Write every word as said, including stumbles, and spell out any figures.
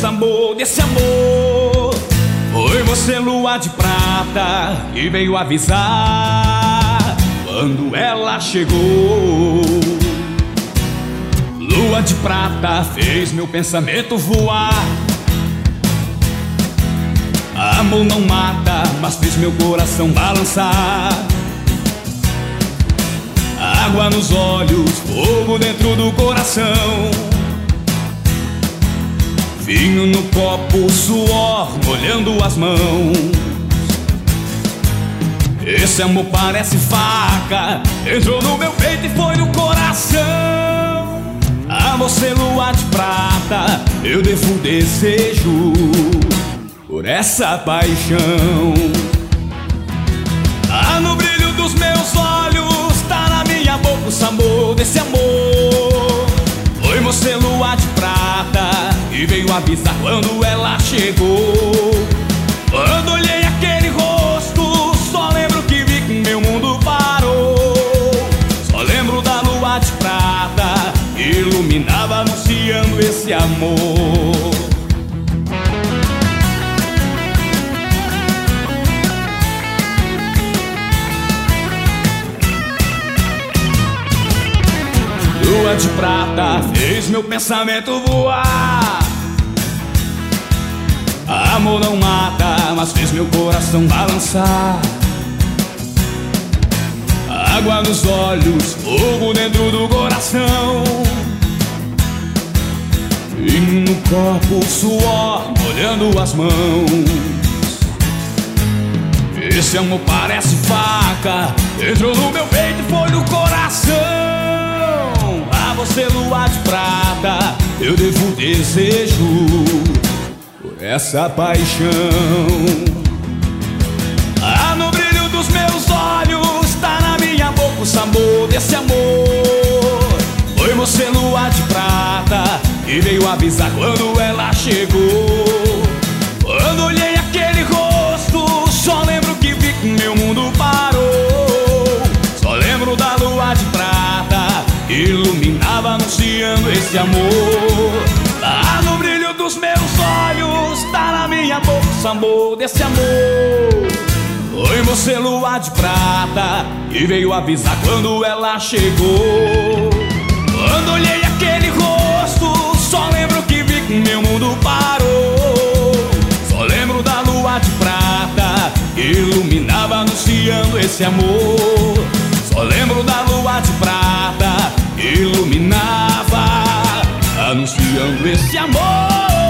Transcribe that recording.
sabor desse amor. Foi você, lua de prata, que veio avisar quando ela chegou. Lua de prata fez meu pensamento voar. Amor não mata, mas fez meu coração balançar. Água nos olhos, fogo dentro do coração. Vinho no copo, suor molhando as mãos. Esse amor parece faca, entrou no meu peito e foi no coração. A você, lua de prata, eu devo desejo por essa paixão. Ah, no brilho dos meus olhos, tá na minha boca o sabor desse amor. Foi você, lua de prata, e veio avisar quando ela chegou. Quando olhei aquele rosto, só lembro que vi que meu mundo parou. Só lembro da lua de prata, iluminava anunciando esse amor. Lua de prata fez meu pensamento voar. Amor não mata, mas fez meu coração balançar. Água nos olhos, fogo dentro do coração. E no corpo, suor molhando as mãos. Esse amor parece faca, entrou no meu peito e foi no coração. A você, lua de prata, eu devo desejo por essa paixão. Ah, no brilho dos meus olhos, tá na minha boca o sabor desse amor. Foi você, lua de prata, que veio avisar quando ela chegou. Quando olhei aquele rosto, só lembro que vi que meu mundo parou. Só lembro da lua de prata, iluminava anunciando esse amor. Tá no brilho dos meus olhos, tá na minha boca o sabor desse amor. Foi você, lua de prata, que veio avisar quando ela chegou. Quando olhei aquele rosto, só lembro que vi que meu mundo parou. Só lembro da lua de prata, iluminava anunciando esse amor. Só lembro da lua de prata, iluminava anunciando esse amor.